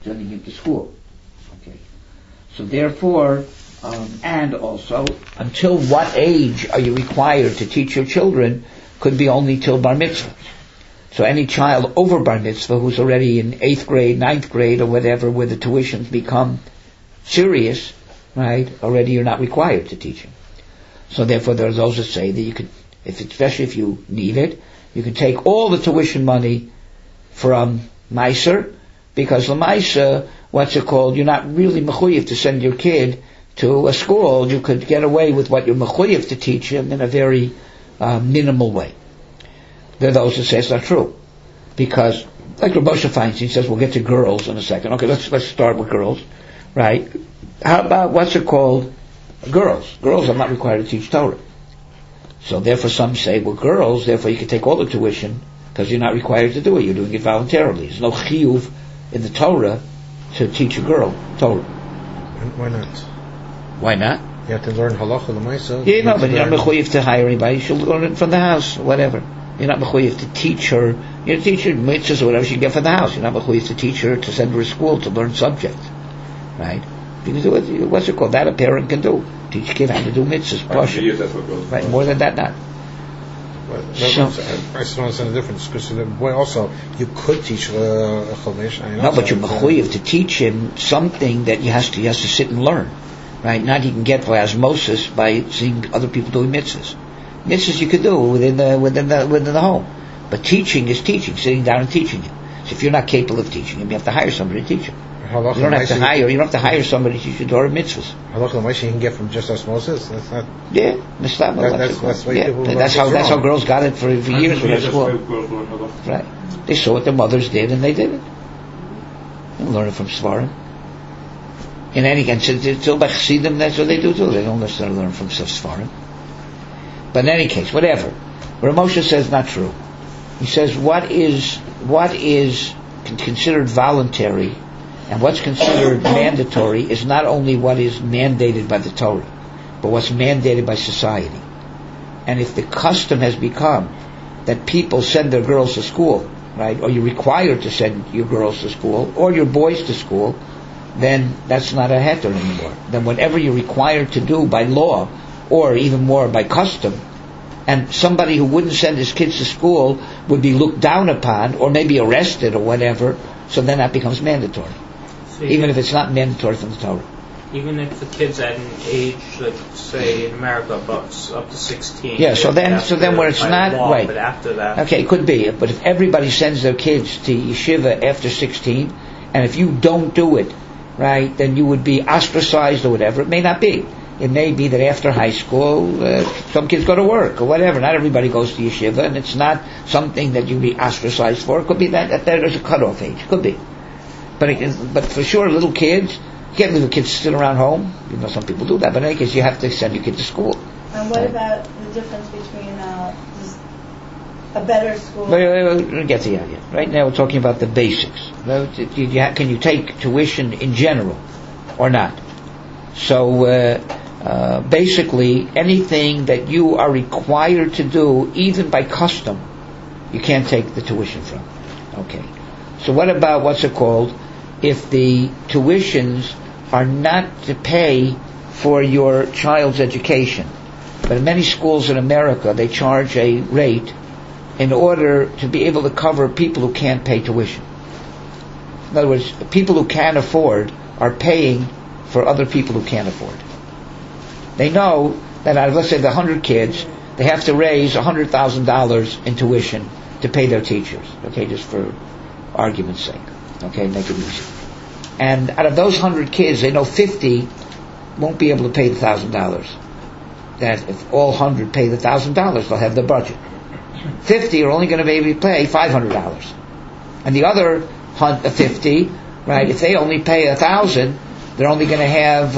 sending him to school. Okay. So therefore, and also, until what age are you required to teach your children could be only till bar mitzvah. So any child over bar mitzvah who's already in 8th grade, 9th grade, or whatever, where the tuitions become serious, right, already you're not required to teach him. So therefore there's those that say that you could, especially if you need it, you can take all the tuition money from Meiser, because L'maisa, you're not really mechuyev to send your kid to a school. You could get away with what you're mechuyev to teach him in a very minimal way. There are those that say it's not true. Because, like Rav Moshe Feinstein says, we'll get to girls in a second. Okay, let's start with girls, right? How about, girls? Girls are not required to teach Torah. So therefore some say, well, girls, therefore you can take all the tuition, because you're not required to do it. You're doing it voluntarily. There's no chiyuv in the Torah to teach a girl Torah. Why not? Why not? You have to learn halacha l'maisa. Yeah, no, but you're not mechuyev to hire anybody. She'll learn it from the house, whatever. You're not mechuyev to teach her. You teach her mitzvahs or whatever she can get from the house. You're not mechuyev to teach her, to send her to school to learn subjects, right? You can do it. What's it called? That a parent can do. Teach a kid how to do mitzvahs. Right. More than that, not. I still don't understand the difference, because the boy also, you could teach Chumash. No, but you're mechuyev to teach him something that he has to sit and learn, right? Not he can get by osmosis by seeing other people doing mitzvahs. Mitzvahs you could do within the home, but teaching is teaching, sitting down and teaching him. So if you're not capable of teaching him, you have to hire somebody to teach him. You don't have to hire somebody to teach you Torah mitzvahs. Halacha l'maisa you can get from just osmosis. That's not. Yeah, that's how girls got it for years with school. Right? They saw what their mothers did and they did it. They learn it from Svarim. In any case, still by Chassidim, that's what they do too. They don't necessarily learn from Svarim. But in any case, whatever. Rav Moshe says not true. He says what is considered voluntary and what's considered mandatory is not only what is mandated by the Torah, but what's mandated by society. And if the custom has become that people send their girls to school, right, or you're required to send your girls to school, or your boys to school, then that's not a heter anymore. Then whatever you're required to do by law, or even more by custom, and somebody who wouldn't send his kids to school would be looked down upon, or maybe arrested or whatever, so then that becomes mandatory. So even if it's not mandatory from the Torah. Even if the kid's at an age, like say in America, up to 16. Yeah, so then where it's not law, right. But after that, okay, it could be. But if everybody sends their kids to yeshiva after 16, and if you don't do it, right, then you would be ostracized or whatever. It may not be. It may be that after high school, some kids go to work or whatever. Not everybody goes to yeshiva, and it's not something that you'd be ostracized for. It could be that there's a cutoff age. It could be. But for sure, little kids, you can't leave the kids sit around home. You know, some people do that. But in any case, you have to send your kid to school. And what about the difference between a better school? We'll get to the idea. Right now, we're talking about the basics. Can you take tuition in general or not? So basically, anything that you are required to do, even by custom, you can't take the tuition from. Okay. So what about if the tuitions are not to pay for your child's education? But in many schools in America, they charge a rate in order to be able to cover people who can't pay tuition. In other words, people who can afford are paying for other people who can't afford. They know that out of, let's say, the 100 kids, they have to raise $100,000 in tuition to pay their teachers. Okay, just for argument's sake. Okay, make it easy. And out of those 100 kids, they know 50 won't be able to pay the $1,000. That if all 100 pay the $1,000, they'll have their budget. 50 are only going to be able to pay $500. And the other 50, right, if they only pay $1,000, they're only going to have,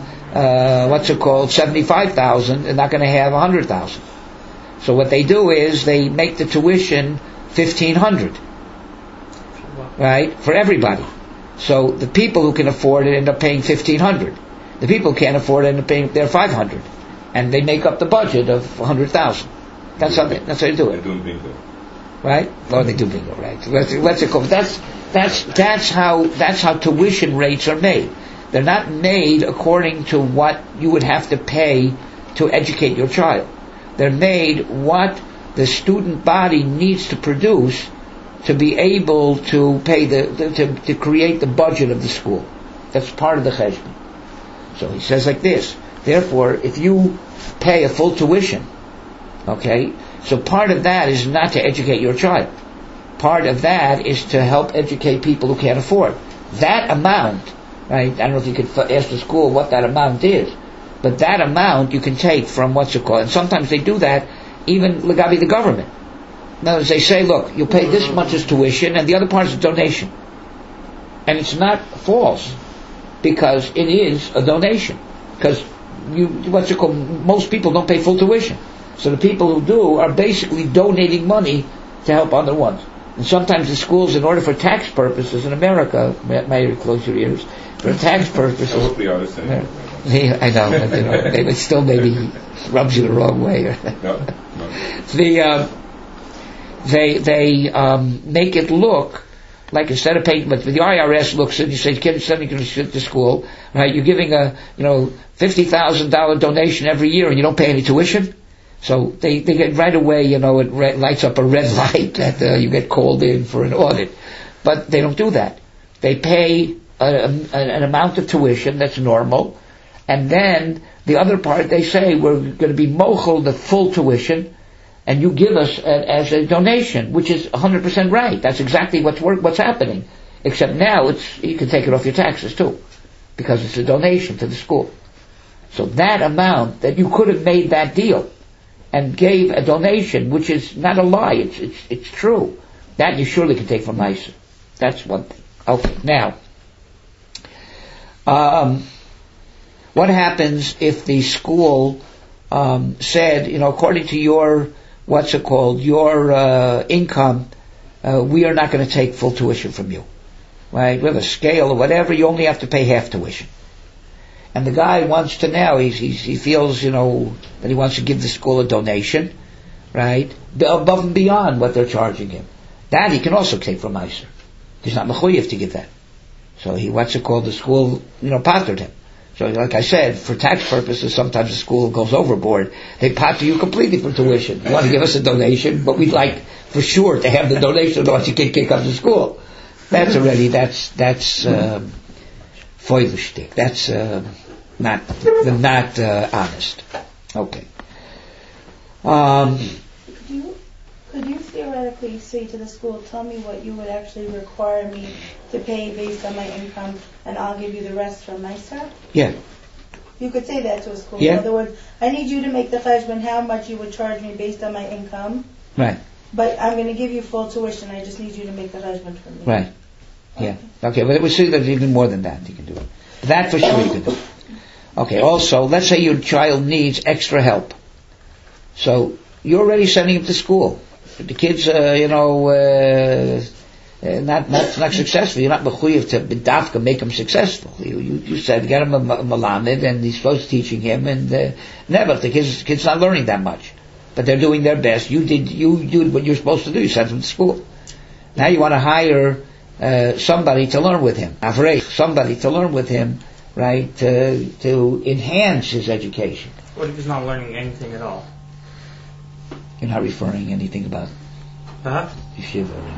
$75,000, they're not going to have $100,000. So what they do is they make the tuition $1,500. Right? For everybody. So the people who can afford it end up paying $1,500. The people who can't afford it end up paying their $500. And they make up the budget of $100,000. That's how they do it. right? Oh, they do bingo, right? Let's go. That's how tuition rates are made. They're not made according to what you would have to pay to educate your child. They're made what the student body needs to produce to be able to pay to create the budget of the school. That's part of the cheshbon. So he says like this. Therefore, if you pay a full tuition, okay, so part of that is not to educate your child. Part of that is to help educate people who can't afford. That amount, right, I don't know if you could ask the school what that amount is, but that amount you can take from what's it called. And sometimes they do that even legabi the government. In other words, they say, look, you pay this much as tuition and the other part is a donation. And it's not false, because it is a donation. Because most people don't pay full tuition. So the people who do are basically donating money to help other ones. And sometimes the schools, in order for tax purposes in America, may close your ears, for tax purposes. I hope we are the same. I know, but it still maybe rubs you the wrong way. No. They make it look like instead of paying, but the IRS looks and you say, kid, sending you to school, right? You're giving a $50,000 donation every year and you don't pay any tuition. So they get right away, it lights up a red light that you get called in for an audit. But they don't do that. They pay an amount of tuition that's normal, and then the other part they say we're going to be mochel the full tuition, and you give us as a donation, which is 100% right. That's exactly what's happening. Except now you can take it off your taxes too, because it's a donation to the school. So that amount that you could have made that deal and gave a donation, which is not a lie, it's true, that you surely can take from ISA. That's one thing. Okay, now, what happens if the school said, according to your your income, we are not going to take full tuition from you, right? We have a scale or whatever. You only have to pay half tuition. And the guy wants to now, he feels, that he wants to give the school a donation, right? Above and beyond what they're charging him. That he can also take from ISA. He's not mechuyev to give that. So the school, patered him. So like I said, for tax purposes, sometimes the school goes overboard. They pater you completely for tuition. You want to give us a donation, but we'd like for sure to have the donation, otherwise you can't kick up the school. That's Feuerstück. That's not honest. Okay. Could you theoretically say to the school, tell me what you would actually require me to pay based on my income, and I'll give you the rest from my staff? Yeah. You could say that to a school. Yeah. In other words, I need you to make the cheshbon how much you would charge me based on my income. Right. But I'm going to give you full tuition. I just need you to make the cheshbon for me. Right. Yeah. Okay, but we see that even more than that you can do it. That for sure you can do. Okay, also, let's say your child needs extra help. So, you're already sending him to school. The kid's, not successful. You're not mechuyev to b'dafka make him successful. You said get him a malamed, and he's supposed to teaching him, and never. The kid's not learning that much. But they're doing their best. You did what you're supposed to do. You sent him to school. Now you want to hire somebody to learn with him. Somebody to learn with him, right, to enhance his education. What if he's not learning anything at all? You're not referring anything about yeshiva or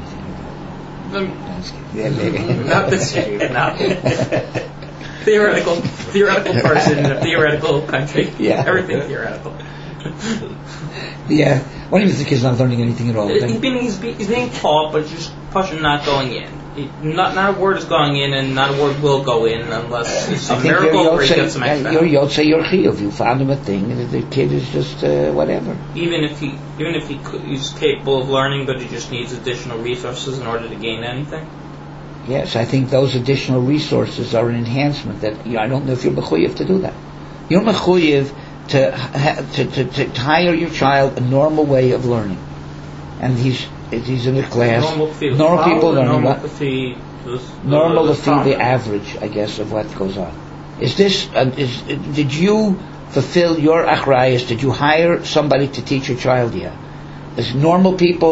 anything. Not this yeshiva, no. Theoretical person in a theoretical country. Yeah. Everything theoretical. Yeah. What do you mean the kid's not learning anything at all? He's being taught, but just pushing not going in. Not a word is going in, and not a word will go in unless it's a miracle or he gets some extra. You're Yotzei, you're chiyuv. You found him a thing, and the kid is just whatever. Even if he's capable of learning, but he just needs additional resources in order to gain anything. Yes, I think those additional resources are an enhancement. That I don't know if you're mechuyev to do that. You're mechuyev to hire your child a normal way of learning, and he's in a class. Normal people learning. Normal to feed the average, I guess, of what goes on. Did you fulfill your achrayas? Did you hire somebody to teach your child yet? Is normal people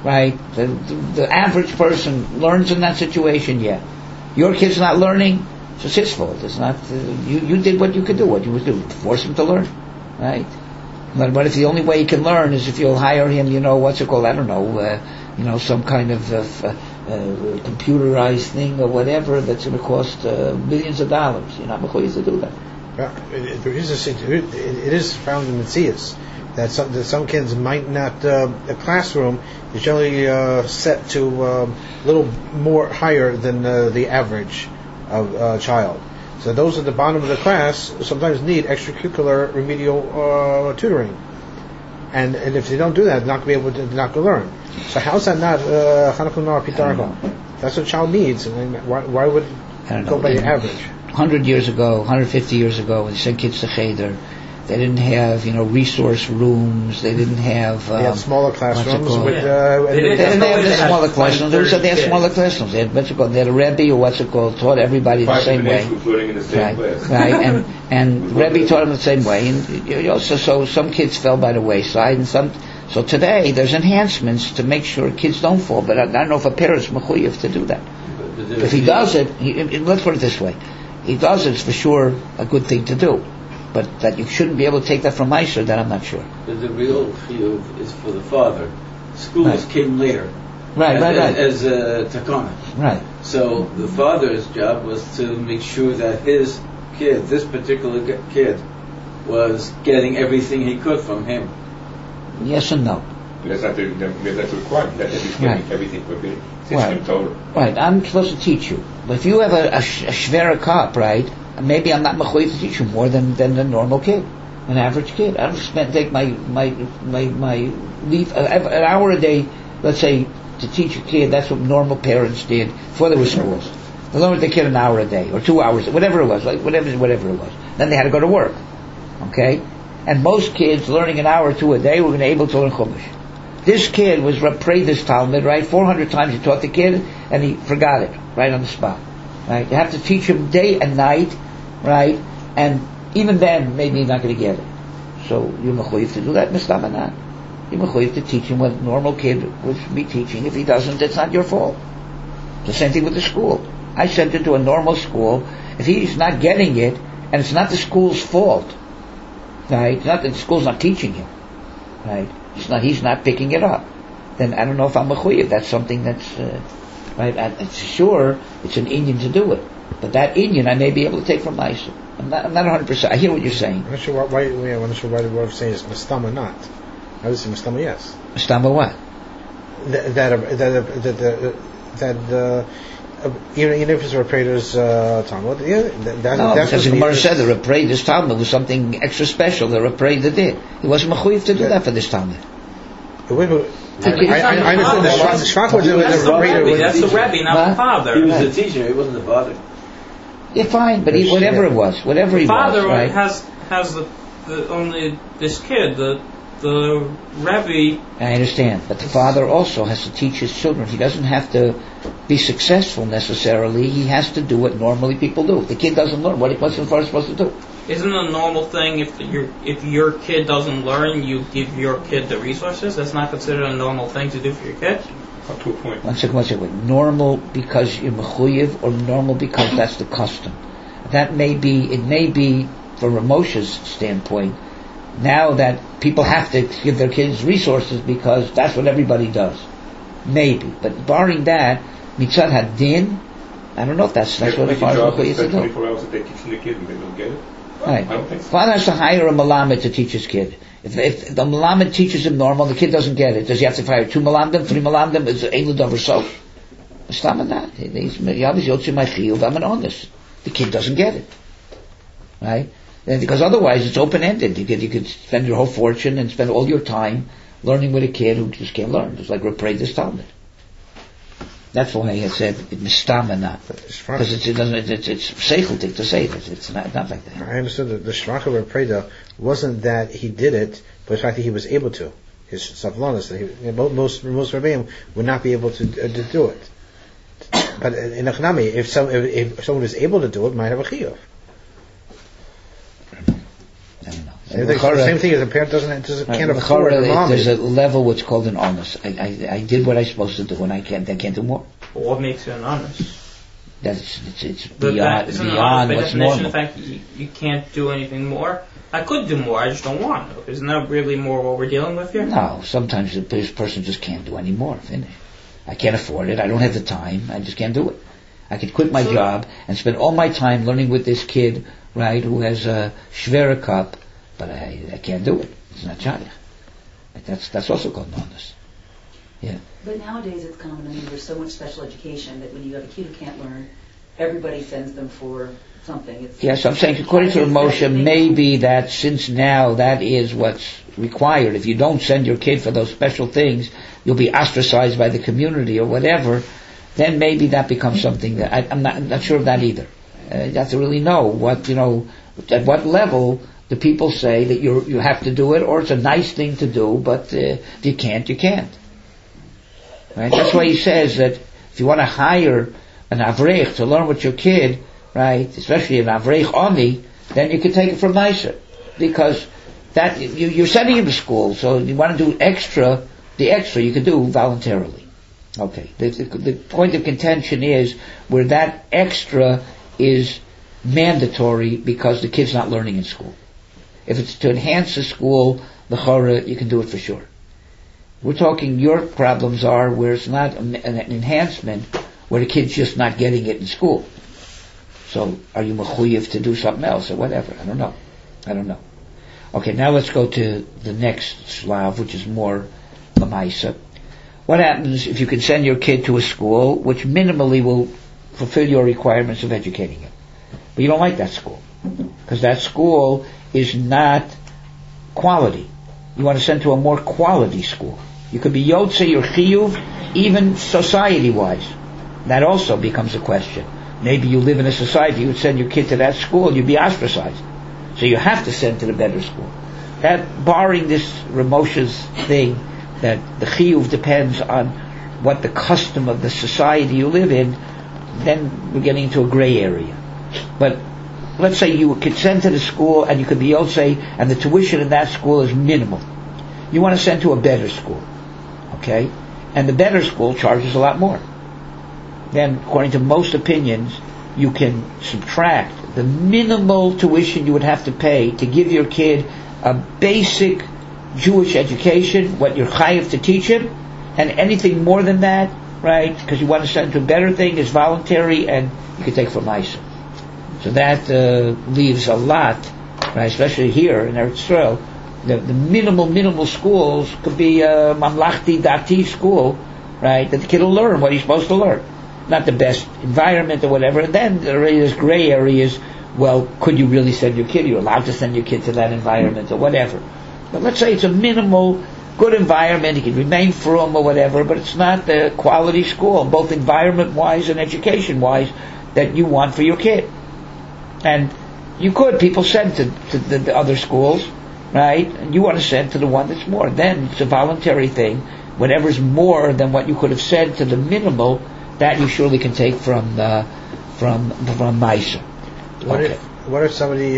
right? The average person learns in that situation, yeah. Your kid's not learning, it's his fault. It's not, you did what you could do, what you would do, force him to learn, right? But if the only way he can learn is if you'll hire him, what's it called, I don't know, some kind of computerized thing or whatever that's going to cost millions of dollars. You're not going to do that. There is it is found in Matthias that some kids might not. A classroom is generally set to a little more higher than the average of child. So those at the bottom of the class sometimes need extracurricular remedial tutoring, and if they don't do that, they're not going to be able to learn. So how's that not Chanukah Nar Pitarcha? That's what a child needs, and why would it go by the average? 100 years ago, 150 years ago, when they sent kids to Cheder, they didn't have, resource rooms. They didn't have. They had smaller classrooms. They didn't have the smaller classrooms. They had smaller classrooms. They had They had a Rebbe or taught everybody the same way. In the same class. Right, and Rebbe taught them the same way. And so some kids fell by the wayside, and some. So today there's enhancements to make sure kids don't fall. But I don't know if a parent's mechuyev to do that. If he does it, let's put it this way: he does it, it's for sure a good thing to do. But that you shouldn't be able to take that from Meiser, that I'm not sure. But the real chiyuv is for the father. Schools came later. Right. As takana. Right. So the father's job was to make sure that his kid, this particular kid, was getting everything he could from him. Yes and no. That's not the requirement. That he's getting everything forbidden. Right. Right. I'm supposed to teach you. But if you have a shvera cup, right? Maybe I'm not mechuyev to teach you more than the normal kid, an average kid. I don't take my leave an hour a day, let's say, to teach a kid. That's what normal parents did before there were schools. They learned the kid an hour a day or 2 hours, whatever it was, whatever it was. Then they had to go to work. Okay, and most kids learning an hour or two a day were able to learn Chumash. This kid was prayed this Talmud, right? 400 times he taught the kid, and he forgot it right on the spot. Right? You have to teach him day and night, right? And even then, maybe he's not going to get it. So you're mechuyev to do that, mistamanat. You're mechuyev to teach him what a normal kid would be teaching. If he doesn't, it's not your fault. The same thing with the school. I sent him to a normal school. If he's not getting it, and it's not the school's fault, right? It's not that the school's not teaching him, right? He's not picking it up. Then I don't know if I'm mechuyev. That's something that's right. It's sure it's an Indian to do it, but that Indian I may be able to take from Meiser. I'm not 100%. I hear what you're saying. I'm not sure why. I'm not sure why the word saying is mistama not. I would say mistama yes. Mistama what? Even if it's a Repreder's Talmud, that's because the Gemara said the Repreder's Talmud was something extra special. The Repreder did. He wasn't mechuyev to do that for this Talmud. I understand the Shvach was the Repreder. That's the Rebbe, not the father. He was the teacher. He wasn't the father. Yeah, fine, but whatever it was, whatever he was, right? has the only this kid, the Rebbe. I understand, but the father also has to teach his children. He doesn't have to be successful necessarily. He has to do what normally people do. If the kid doesn't learn, what's the father supposed to do? Isn't it a normal thing if your kid doesn't learn, you give your kid the resources? That's not considered a normal thing to do for your kid? Up to a point. One second. Normal because you're mechuyev, or normal because that's the custom? It may be from Ramosha's standpoint, now that people have to give their kids resources because that's what everybody does. Maybe. But barring that, mitzad hadin, I don't know if that's what the father mechuyev to do. 24 hours a day teaching the kid and they don't get it? Right. I don't think so. Father has to hire a malamed to teach his kid. If the malamed teaches him normal, the kid doesn't get it. Does he have to hire 2 malamedim, 3 malamedim? Is it Eilud over so? It's not that. I'm an honest. The kid doesn't get it. Right? And because otherwise it's open-ended. You could spend your whole fortune and spend all your time learning with a kid who just can't learn. It's like Repreder's Talmud. That's why I said it mistamana, because it's seicheltik to say this. It's not like that. I understood that the shvach of Repreder wasn't that he did it, but the fact that he was able to. His savlonis, that most Rebbeim would not be able to do it. But in Achnami, if someone is able to do it, might have a chiyuv. I don't know. The same thing as a parent can't afford the mom. There's a level what's called an honest. I did what I'm supposed to do, and I can't do more. But what makes it an honest? It's beyond what's normal. The fact that you can't do anything more. I could do more, I just don't want to. Isn't that really more what we're dealing with here? No, sometimes this person just can't do any more. Finish. I can't afford it. I don't have the time. I just can't do it. I could quit my job and spend all my time learning with this kid, right, who has a Schwerer cup, but I can't do it. It's not shayach. That's also called honest. Yeah. But nowadays it's common. I mean, there's so much special education that when you have a kid who can't learn, everybody sends them for something. Yes, I'm saying according to Moshe, maybe that since now that is what's required. If you don't send your kid for those special things, you'll be ostracized by the community or whatever. Then maybe that becomes something that I'm not sure of that either. You have to really know what at what level the people say that you have to do it, or it's a nice thing to do, but if you can't, you can't. Right? That's why he says that if you want to hire an avrech to learn with your kid, right, especially an avrech oni, then you can take it from Meiser, because that you're sending him to school, so you want to do the extra you can do voluntarily. Okay. The point of contention is where that extra is mandatory because the kid's not learning in school. If it's to enhance the school, the chora, you can do it for sure. We're talking your problems are where it's not an enhancement, where the kid's just not getting it in school. So are you mechuyev to do something else or whatever? I don't know. Okay, now let's go to the next slav, which is more lamaisa. What happens if you can send your kid to a school which minimally will fulfill your requirements of educating him, but you don't like that school because that school is not quality? You want to send to a more quality school. You could be yotze or chiyuv, even society-wise. That also becomes a question. Maybe you live in a society, you would send your kid to that school, you'd be ostracized. So you have to send to the better school. That, barring this Ramosha's thing, that the chiyuv depends on what the custom of the society you live in, then we're getting into a gray area. But let's say you could send to the school and you could be yotze and the tuition in that school is minimal. You want to send to a better school. Okay? And the better school charges a lot more. Then, according to most opinions, you can subtract the minimal tuition you would have to pay to give your kid a basic Jewish education, what you're chayav to teach him, and anything more than that, right, because you want to send to a better thing, is voluntary, and you can take from Meiser. So that leaves a lot, right, especially here in Eretz Yisrael. The minimal schools could be a mamlachti dati school, right, that the kid will learn what he's supposed to learn. Not the best environment or whatever, and then there is gray areas. Well, could you really send your kid? You're allowed to send your kid to that environment or whatever. But let's say it's a minimal, good environment, he can remain from or whatever, but it's not the quality school, both environment-wise and education-wise, that you want for your kid. And people send to the other schools, right? And you want to send to the one that's more. Then it's a voluntary thing. Whatever's more than what you could have said to the minimal, that you surely can take from Meiser. What if somebody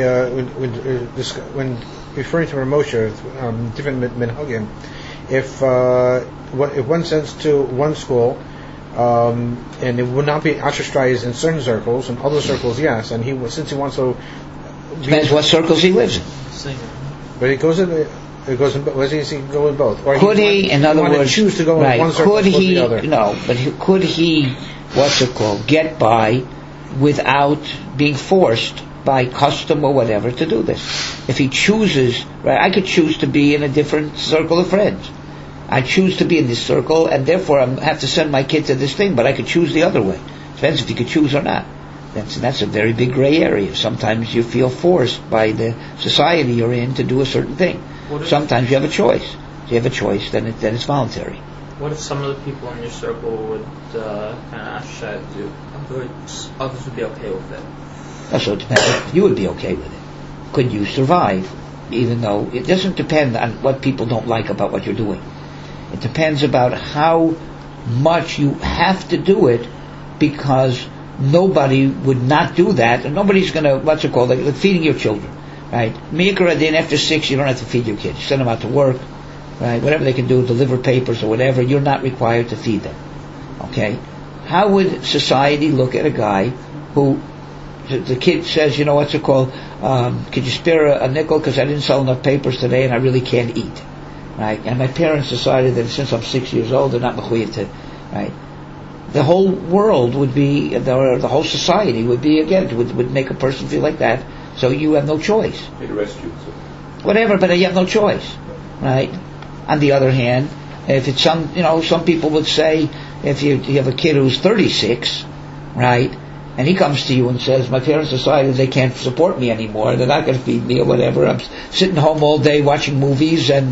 when referring to Ramosha, different minhagim, if one sends to one school, and it would not be ostracized in certain circles, and other circles yes, and since he wants to depends what circles he lives in. But it goes in. Where does he go in both? Or could he, in other words, choose to go in one circle or the other? No, but could he, get by without being forced by custom or whatever to do this? If he chooses, right, I could choose to be in a different circle of friends. I choose to be in this circle, and therefore I have to send my kid to this thing, but I could choose the other way. Depends if you could choose or not. That's a very big gray area. Sometimes you feel forced by the society you're in to do a certain thing. Sometimes you have a choice. If you have a choice, then it's voluntary. What if some of the people in your circle would kind of ostracize you? Others would be okay with it. So it depends if you would be okay with it. Could you survive? Even though it doesn't depend on what people don't like about what you're doing. It depends about how much you have to do it, because nobody would not do that, and nobody's going to, like feeding your children. right? Mikra Adin, after 6, you don't have to feed your kids. You send them out to work, right? Whatever they can do, deliver papers or whatever, you're not required to feed them. Okay? How would society look at a guy who, the kid says, you know, what's it called? Could you spare a nickel because I didn't sell enough papers today and I really can't eat, right? And my parents decided that since I'm 6 years old, they're not mechuyev to, right? The whole world would be, or the whole society would be against, would make a person feel like that. So you have no choice. They'd arrest you. So. Whatever, but you have no choice, right? On the other hand, if it's some people would say, if you have a kid who's 36, right, and he comes to you and says, my parents decided they can't support me anymore, they're not going to feed me or whatever, I'm sitting home all day watching movies and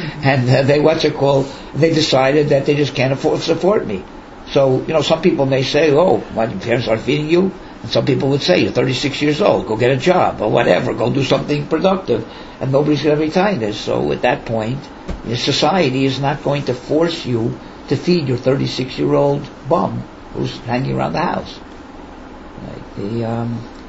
they decided that they just can't afford to support me. So, some people may say, oh, my parents aren't feeding you? And some people would say, you're 36 years old, go get a job, or whatever, go do something productive. And nobody's going to be telling this. So at that point, the society is not going to force you to feed your 36-year-old bum who's hanging around the house. Right?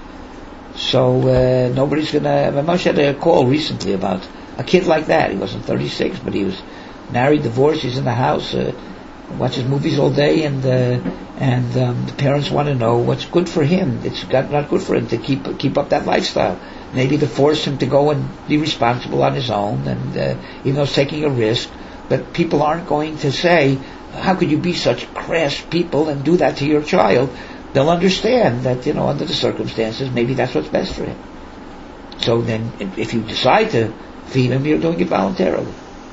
Nobody's going to... My mom had a call recently about a kid like that. He wasn't 36, but he was married, divorced, he's in the house, watches movies all day, and the parents want to know what's good for him. It's not good for him to keep up that lifestyle. Maybe to force him to go and be responsible on his own, and even though it's taking a risk. But people aren't going to say, how could you be such crass people and do that to your child? They'll understand that, under the circumstances, maybe that's what's best for him. So then, if you decide to feed him, you're doing it voluntarily.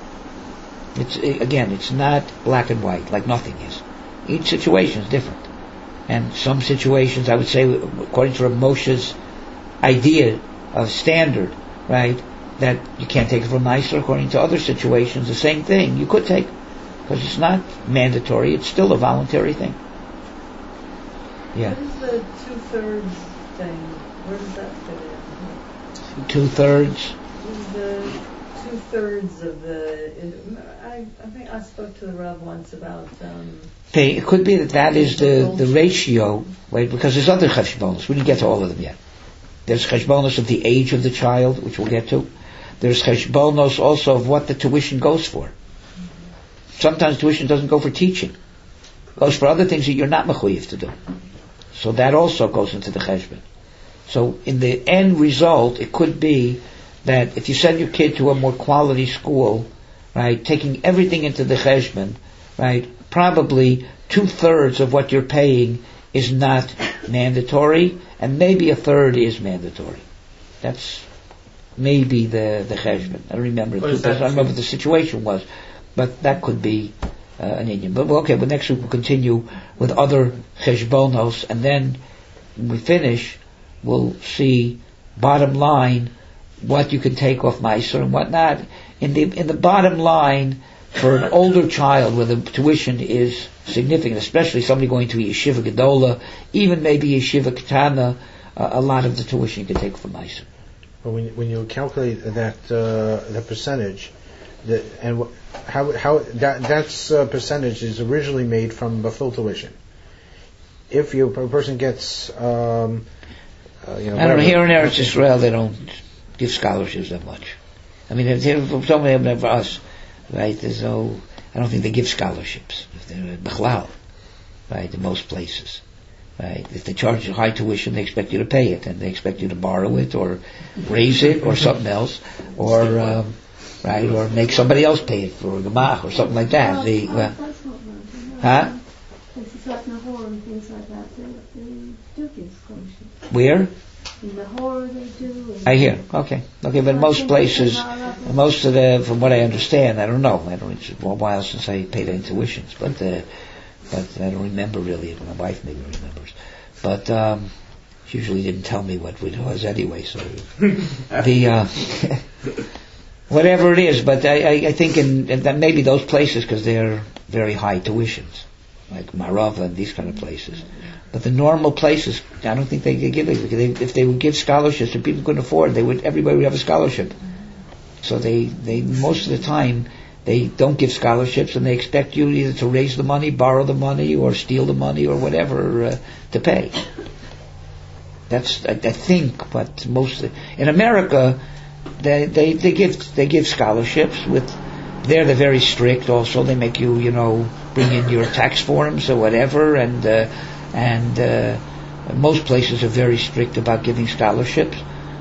It's not black and white, like nothing is. Each situation is different. And some situations, I would say, according to Rav Moshe's idea of standard, right, that you can't take it from nicer. According to other situations, the same thing you could take, because it's not mandatory, it's still a voluntary thing. Yeah. What is the 2/3 thing? Where does that fit in? 2/3? The 2/3 of the... I think I spoke to the Rav once about... It could be that is the ratio, right, because there's other cheshbonos. We didn't get to all of them yet. There's cheshbonos of the age of the child, which we'll get to. There's cheshbonos also of what the tuition goes for. Sometimes tuition doesn't go for teaching. It goes for other things that you're not mechuyev to do. So that also goes into the cheshbon. So in the end result, it could be that if you send your kid to a more quality school, right, taking everything into the cheshbon, right, probably 2/3 of what you're paying is not mandatory, and maybe 1/3 is mandatory. That's maybe the cheshbon. I don't remember. I don't remember what the situation was, but that could be an Indian. But next week we'll continue with other cheshbonos, and then when we finish, we'll see bottom line what you can take off Meiser and what not. In the bottom line, for an older child where the tuition is significant, especially somebody going to Yeshiva Gedola, even maybe Yeshiva Ketana, a lot of the tuition you can take from Meiser. Well, when you calculate that the percentage, that's percentage is originally made from the full tuition. If a person gets, I don't know. Here in Eretz Israel, they don't give scholarships that much. I mean, somebody for us, right? I don't think they give scholarships. If they're Bechlal, right? In most places, right? If they charge you high tuition, they expect you to pay it, and they expect you to borrow it or raise it or something else, or right, or make somebody else pay it for gemach or something like that. Places like Nahor and things like that, they do give scholarships. Where? In Nahor they do. I hear. Okay, but most places, most of the, from what I understand, I don't know. It's a while since I paid any tuitions, but I don't remember really. My wife maybe remembers, but she usually didn't tell me what it was anyway. So whatever it is, but I think in that maybe those places, because they're very high tuitions, like Marava and these kind of places. But the normal places, I don't think they could give it. Because if they would give scholarships and people couldn't afford, everybody would have a scholarship. So they most of the time they don't give scholarships, and they expect you either to raise the money, borrow the money, or steal the money, or whatever to pay. That's I think, but mostly in America, they give scholarships with. There they're very strict. Also, they make you bring in your tax forms or whatever, and most places are very strict about giving scholarships.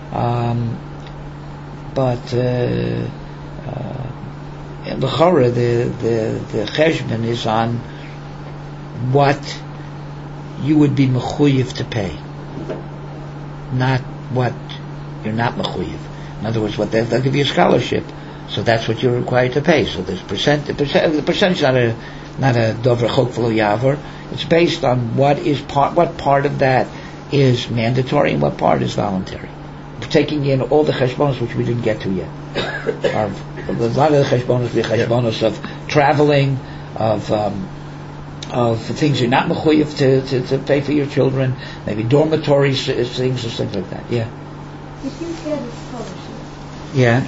But l'chora the cheshbon is on what you would be mechuyev to pay, not what you're not mechuyev. In other words, what they'll give you a scholarship, so that's what you're required to pay. So there's the percentage is not a dover chok v'lo yaver. It's based on what part of that is mandatory and what part is voluntary. We're taking in all the cheshbonos which we didn't get to yet. A lot of the cheshbonos be cheshbonos of traveling, of things you're not mechuyev to pay for your children, maybe dormitory things or things like that. Yeah. If you get a scholarship, yeah.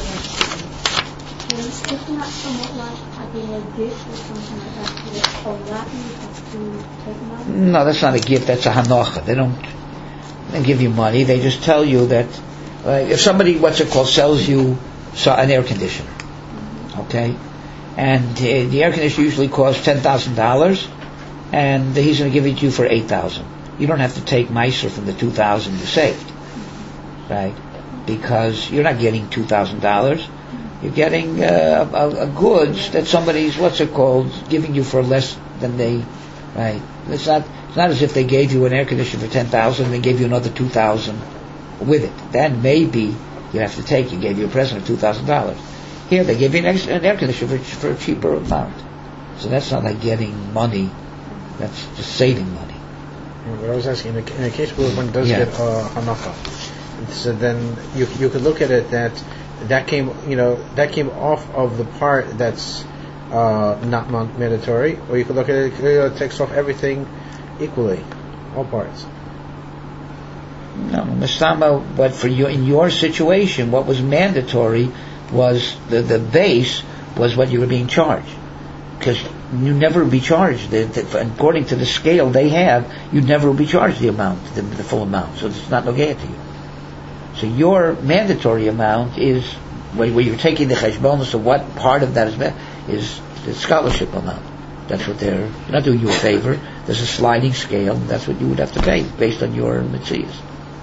It's not somewhat like having a gift or something like that. For that you have to take money. No, that's not a gift. That's a hanocha. They don't give you money. They just tell you that if somebody sells you an air conditioner, okay, and the air conditioner usually costs $10,000, and he's going to give it to you for $8,000. You don't have to take Meiser from the $2,000 you saved, right? Because you're not getting $2,000. You're getting a goods that somebody's giving you for less than they, right? It's not as if they gave you an air conditioner for $10,000 and they gave you another $2,000 with it. Then maybe you have to take. You gave you a present of $2,000. Here they gave you an air conditioner for a cheaper amount. So that's not like getting money. That's just saving money. What I was asking, in a case where one does get hanacha, so then you could look at it that came off of the part that's not mandatory, or you could look at it takes off everything equally, all parts. No, Mastama, but for you in your situation, what was mandatory was the base was what you were being charged, because you never be charged. According to the scale they have, you'd never be charged the amount, the full amount. So it's not nogea to you. So your mandatory amount is where you're taking the cheshbonos of what part of that is the scholarship amount. That's what you're not doing you a favor. There's a sliding scale. That's what you would have to pay based on your mitzias.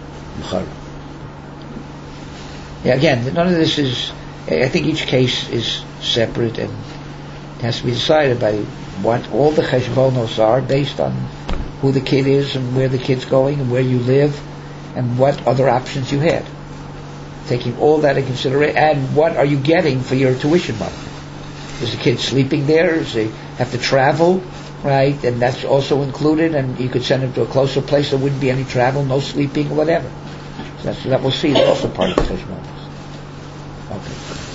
Yeah, again, none of this is. I think each case is separate and has to be decided by what all the cheshbonos are based on who the kid is and where the kid's going and where you live and what other options you had. Taking all that into consideration, and what are you getting for your tuition money? Is the kid sleeping there? Does he have to travel? Right, and that's also included, and you could send him to a closer place. There wouldn't be any travel, no sleeping, whatever. So that we'll see. It's also part of the cheshbonos.